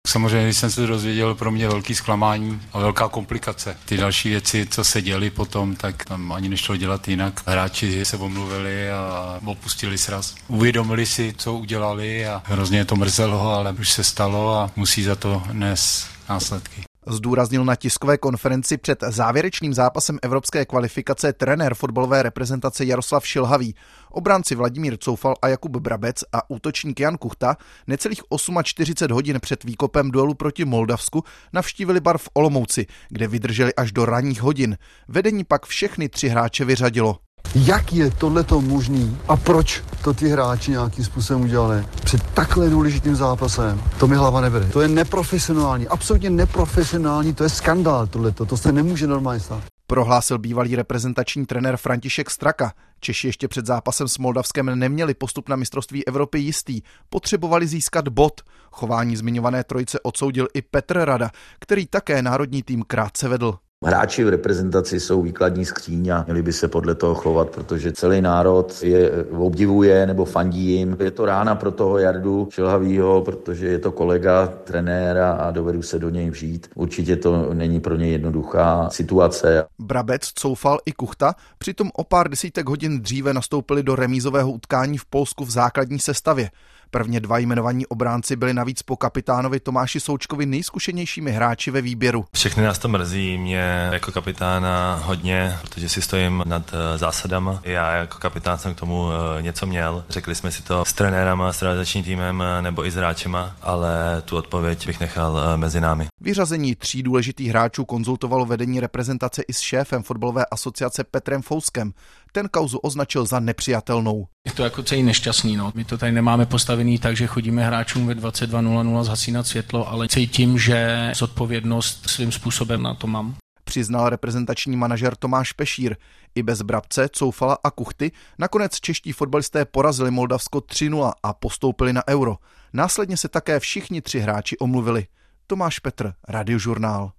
Samozřejmě, když jsem se to dozvěděl, pro mě velký zklamání a velká komplikace. Ty další věci, co se děly potom, tak tam ani nešlo dělat jinak. Hráči se omluvili a opustili sraz. Uvědomili si, co udělali a hrozně to mrzelo, ale už se stalo a musí za to nést následky. Zdůraznil na tiskové konferenci před závěrečným zápasem evropské kvalifikace trenér fotbalové reprezentace Jaroslav Šilhavý. Obránci Vladimír Coufal a Jakub Brabec a útočník Jan Kuchta necelých 48 hodin před výkopem duelu proti Moldavsku navštívili bar v Olomouci, kde vydrželi až do ranních hodin. Vedení pak všechny 3 hráče vyřadilo. Jak je tohleto možný a proč to ty hráči nějakým způsobem udělali před takhle důležitým zápasem? To mi hlava nebere. To je neprofesionální, absolutně neprofesionální, to je skandál tohleto, to se nemůže normálně stát. Prohlásil bývalý reprezentační trenér František Straka. Češi ještě před zápasem s Moldavskem neměli postup na mistrovství Evropy jistý, potřebovali získat bod. Chování zmiňované trojice odsoudil i Petr Rada, který také národní tým krátce vedl. Hráči v reprezentaci jsou výkladní skříň a měli by se podle toho chovat, protože celý národ je obdivuje nebo fandí jim. Je to rána pro toho Jardu Šilhavýho, protože je to kolega, trenéra a dovedu se do něj vžít. Určitě to není pro něj jednoduchá situace. Brabec, Coufal i Kuchta přitom o pár desítek hodin dříve nastoupili do remízového utkání v Polsku v základní sestavě. Prvně 2 jmenovaní obránci byli navíc po kapitánovi Tomáši Součkovi nejzkušenějšími hráči ve výběru. Všechny nás to mrzí, mě jako kapitána hodně, protože si stojím nad zásadama. Já jako kapitán jsem k tomu něco měl. Řekli jsme si to s trenérama, s realizačním týmem nebo i s hráčema, ale tu odpověď bych nechal mezi námi. Vyřazení 3 důležitých hráčů konzultovalo vedení reprezentace i s šéfem fotbalové asociace Petrem Fouskem. Ten kauzu označil za nepřijatelnou. Je to jako celý nešťastný. My to tady nemáme postavený tak, že chodíme hráčům ve 22:00 zhasínat světlo, ale cítím, že zodpovědnost svým způsobem na to mám. Přiznal reprezentační manažer Tomáš Pešír. I bez Brabce, Coufala a Kuchty nakonec čeští fotbalisté porazili Moldavsko 3:0 a postoupili na Euro. Následně se také všichni 3 hráči omluvili. Tomáš Petr, Radiožurnál.